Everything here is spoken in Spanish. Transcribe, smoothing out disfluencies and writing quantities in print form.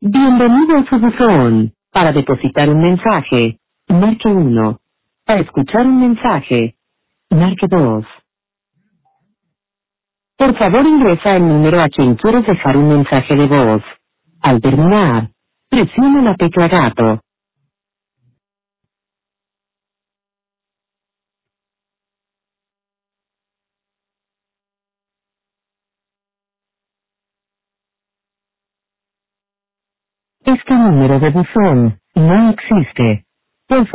Bienvenido a su buzón. Para depositar un mensaje, marque 1. Para escuchar un mensaje, marque 2. Por favor ingresa el número a quien quieres dejar un mensaje de voz. Al terminar, presione la tecla gato. Este número de buzón no existe. Por